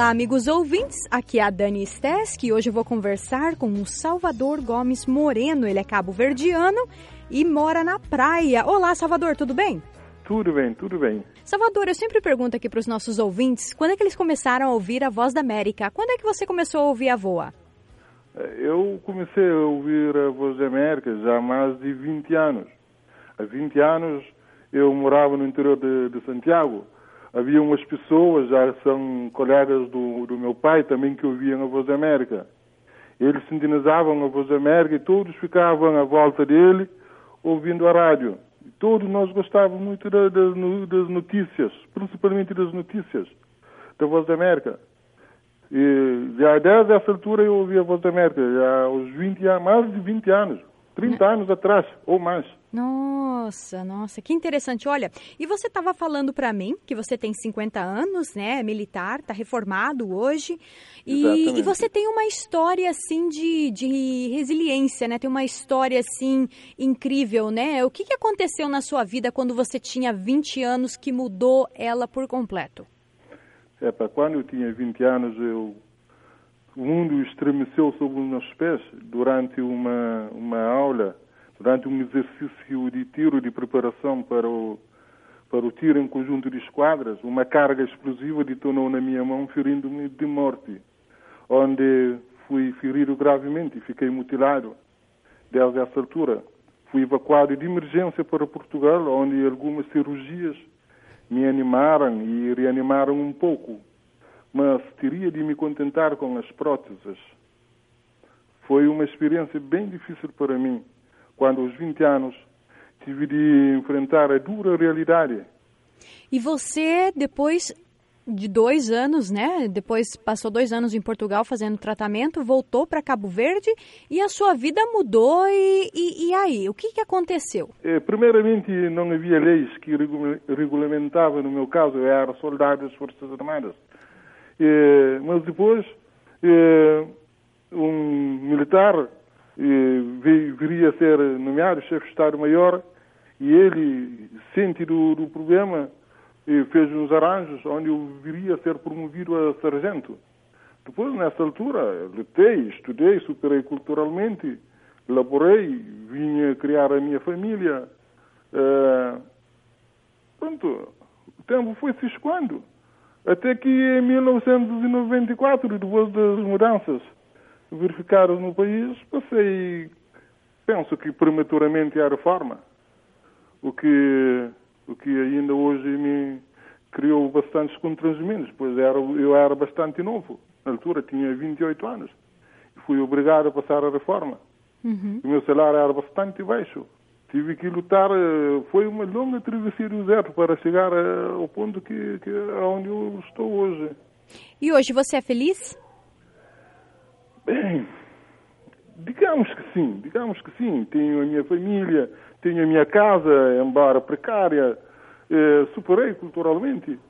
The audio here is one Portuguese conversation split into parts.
Olá, amigos ouvintes, aqui é a Dani Stesky e hoje eu vou conversar com o Salvador Gomes Moreno. Ele é cabo-verdiano e mora na praia. Olá, Salvador, tudo bem? Tudo bem, tudo bem. Salvador, eu sempre pergunto aqui para os nossos ouvintes, quando é que eles começaram a ouvir a Voz da América? Quando é que você começou a ouvir a VOA? Eu comecei a ouvir a Voz da América já há mais de 20 anos. Há 20 anos eu morava no interior de Santiago. Havia umas pessoas, já são colegas do meu pai também, que ouviam a Voz da América. Eles sintonizavam a Voz da América e todos ficavam à volta dele ouvindo a rádio. E todos nós gostávamos muito das notícias, principalmente das notícias da Voz da América. E já desde essa altura eu ouvi a Voz da América, já aos 20 anos, mais de 20 anos, 30 anos atrás ou mais. Nossa, que interessante. Olha, e você estava falando para mim que você tem 50 anos, né, militar, está reformado hoje, e você tem uma história, assim, de resiliência, né, tem uma história, assim, incrível, né? O que aconteceu na sua vida quando você tinha 20 anos que mudou ela por completo? Quando eu tinha 20 anos, o mundo estremeceu sob os meus pés durante uma aula, durante um exercício de tiro de preparação para o tiro em conjunto de esquadras. Uma carga explosiva detonou na minha mão, ferindo-me de morte, onde fui ferido gravemente e fiquei mutilado. Desde essa altura, fui evacuado de emergência para Portugal, onde algumas cirurgias me animaram e reanimaram um pouco, mas teria de me contentar com as próteses. Foi uma experiência bem difícil para mim, quando aos 20 anos tive de enfrentar a dura realidade. E você, depois de 2 anos, né? Depois passou 2 anos em Portugal fazendo tratamento, voltou para Cabo Verde e a sua vida mudou. E aí, o que aconteceu? Primeiramente, não havia leis que regulamentavam, no meu caso, eu era soldado das Forças Armadas. Mas depois, um militar viria a ser nomeado chefe de Estado-Maior e ele, ciente do problema, fez uns arranjos onde eu viria a ser promovido a sargento. Depois, nessa altura, lutei, estudei, superei culturalmente, laborei, vinha criar a minha família. Pronto, o tempo foi se escoando. Até que em 1994, depois das mudanças verificadas no país, passei, penso que prematuramente, à reforma. O que ainda hoje me criou bastantes constrangimentos, pois eu era bastante novo. Na altura tinha 28 anos. E fui obrigado a passar a reforma. Uhum. O meu salário era bastante baixo. Tive que lutar, foi uma longa travessia do deserto para chegar ao ponto onde eu estou hoje. E hoje você é feliz? Bem, digamos que sim. Tenho a minha família, tenho a minha casa, embora precária, superei culturalmente.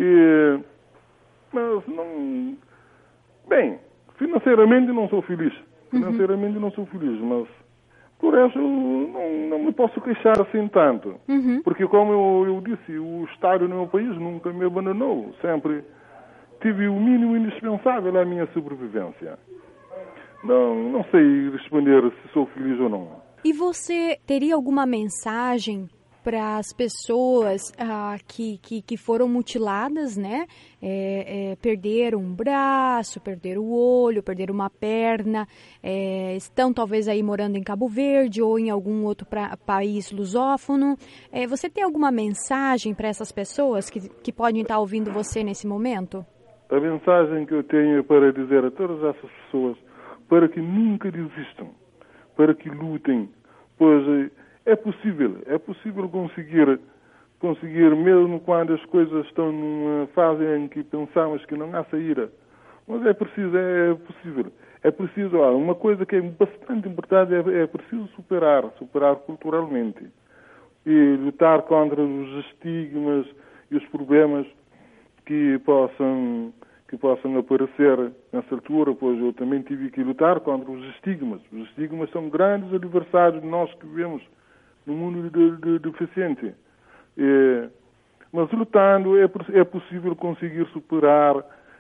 Mas não... Bem, financeiramente não sou feliz. Mas por isso não me posso queixar assim tanto. Uhum. Porque, como eu disse, o Estado no meu país nunca me abandonou. Sempre tive o mínimo indispensável à minha sobrevivência. Não sei responder se sou feliz ou não. E você teria alguma mensagem para as pessoas que foram mutiladas, né? Perderam um braço, perderam o olho, perderam uma perna, estão talvez aí morando em Cabo Verde ou em algum outro país lusófono. Você tem alguma mensagem para essas pessoas que podem estar ouvindo você nesse momento? A mensagem que eu tenho para dizer a todas essas pessoas, para que nunca desistam, para que lutem, pois é possível conseguir mesmo quando as coisas estão numa fase em que pensamos que não há saída. Mas é possível. É preciso, uma coisa que é bastante importante, é preciso superar culturalmente e lutar contra os estigmas e os problemas que possam aparecer nessa altura, pois eu também tive que lutar contra os estigmas. Os estigmas são grandes adversários de nós que vivemos no mundo deficiente. Mas lutando é possível conseguir superar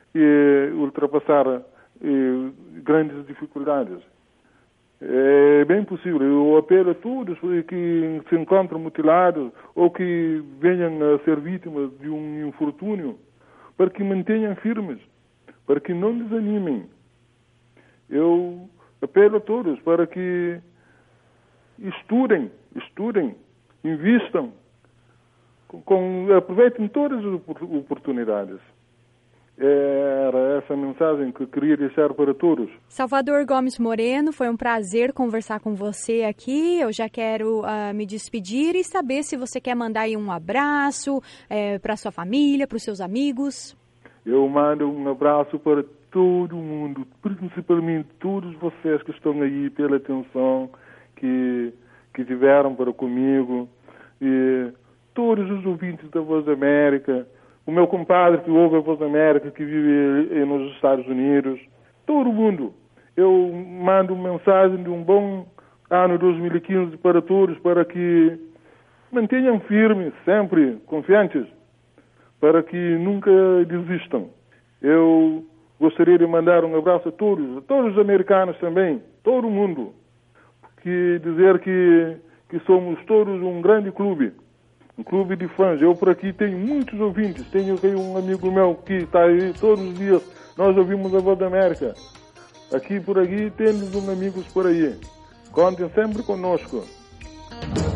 ultrapassar grandes dificuldades. É bem possível. Eu apelo a todos que se encontram mutilados ou que venham a ser vítimas de um infortúnio para que mantenham firmes, para que não desanimem. Eu apelo a todos para que estudem, invistam, aproveitem todas as oportunidades. Era essa mensagem que eu queria deixar para todos. Salvador Gomes Moreno, foi um prazer conversar com você aqui. Eu já quero me despedir e saber se você quer mandar aí um abraço para sua família, para os seus amigos. Eu mando um abraço para todo mundo, principalmente todos vocês que estão aí, pela atenção que tiveram para comigo, e todos os ouvintes da Voz da América, o meu compadre que ouve a Voz da América, que vive nos Estados Unidos, todo mundo. Eu mando mensagem de um bom ano 2015 para todos, para que mantenham firmes, sempre confiantes, para que nunca desistam. Eu gostaria de mandar um abraço a todos os americanos também, todo mundo, porque dizer que somos todos um grande clube. Um clube de fãs. Eu por aqui tenho muitos ouvintes. Tenho um amigo meu que está aí todos os dias. Nós ouvimos a Voz da América. Aqui por aqui temos amigos por aí. Contem sempre conosco.